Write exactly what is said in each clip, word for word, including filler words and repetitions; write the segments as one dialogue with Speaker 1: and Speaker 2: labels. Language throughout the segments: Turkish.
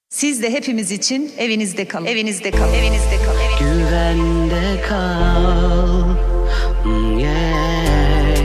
Speaker 1: Siz de hepimiz için evinizde kalın. Evinizde kalın. Evinizde kalın. Evinizde
Speaker 2: Güvende kal. Mm, yeah.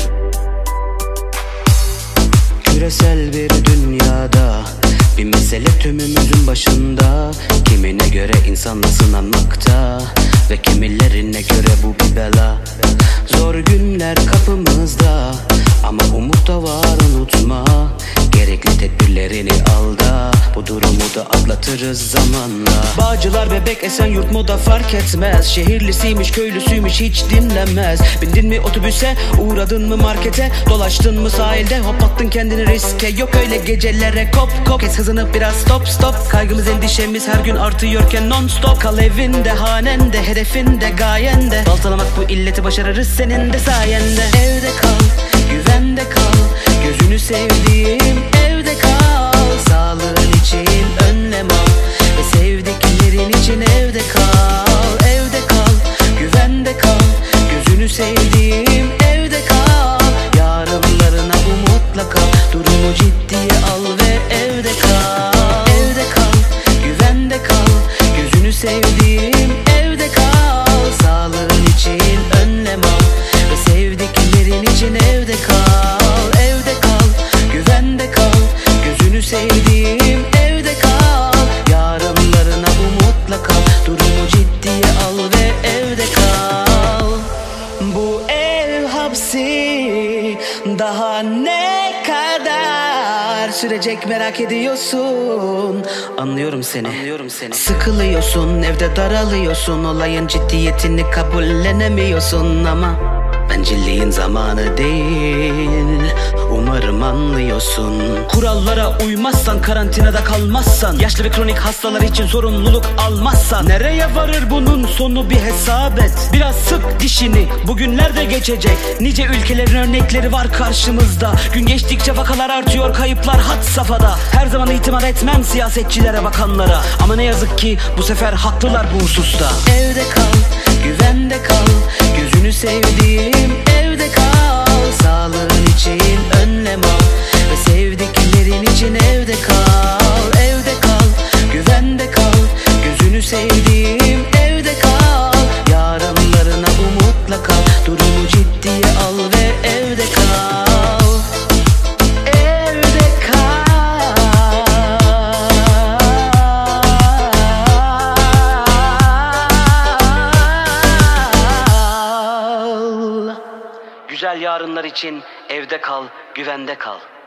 Speaker 2: Küresel bir dünyada bir mesele tümümüzün başında. Kimine göre insanla sınanmakta ve kimilerine göre bu bir bela. Zor günler kapımızda ama umut da var, unutma. Gerekli tedbirlerini al da bu durumu da atlatırız zamanla. Bağcılar, Bebek, Esenyurt, Moda fark etmez. Şehirlisiymiş, köylüsüymüş hiç dinlemez. Bindin mi otobüse, uğradın mı markete, dolaştın mı sahilde, hop attın kendini riske. Yok öyle gecelere kop kop, kes hızını biraz stop stop. Kaygımız endişemiz her gün artıyorken non stop. Kal evinde, hanende, hedefinde, gayende. Baltalamak bu illeti başarırız senin de sayende. Evde kal, güvende kal, gözünü sevdiğim evde kal. Sağlığın için önlem al ve sevdiklerin için evde kal. Evde kal, güvende kal, gözünü sevdiğim evde kal. Yarınlarına umutla kal, durumu ciddiye al ve evde kal. Evde kal, güvende kal, gözünü sevdiğim evde kal. Sağlığın için önlem al ve sevdiklerin için evde kal. Evde kal, güvende kal, gözünü sevdiğim evde kal. Yarınlarına umutla kal, durumu ciddiye al ve evde kal. Bu ev hapsi daha ne kadar sürecek merak ediyorsun. Anlıyorum seni, Anlıyorum seni. Sıkılıyorsun, evde daralıyorsun. Olayın ciddiyetini kabullenemiyorsun ama bencilliğin zamanı değil, umarım anlıyorsun. Kurallara uymazsan, karantinada kalmazsan, yaşlı ve kronik hastalar için sorumluluk almazsan, nereye varır bunun sonu bir hesap et. Biraz sık dişini, bugünler de geçecek. Nice ülkelerin örnekleri var karşımızda. Gün geçtikçe vakalar artıyor, kayıplar had safhada. Her zaman itimat etmem siyasetçilere, bakanlara, ama ne yazık ki bu sefer haklılar bu hususta. Evde kal, güvende kal, gözünü sevdiğim evde kal. Sağlığın için önlem al ve sevdiklerin için evde kal. Evde kal, güvende kal, gözünü sevdiğim evde kal. Yarınlarına umutla kal, durumu ciddiye al ve evde kal. Evde kal. Güzel yarınlar için evde kal, güvende kal.